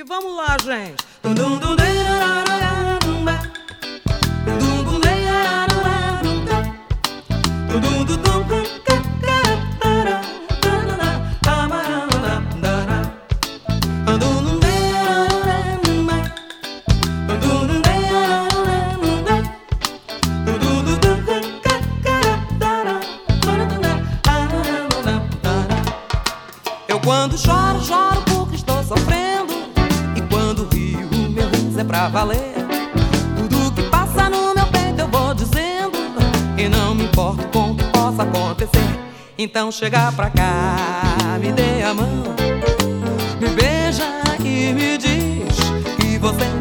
vamos lá, gente. Eu quando choro, choro porque estou sofrendo. E quando rio, meu riso é pra valer. Tudo que passa no meu peito eu vou dizendo, e não me importo com o que possa acontecer. Então chega pra cá, me dê a mão, me beija e me diz que você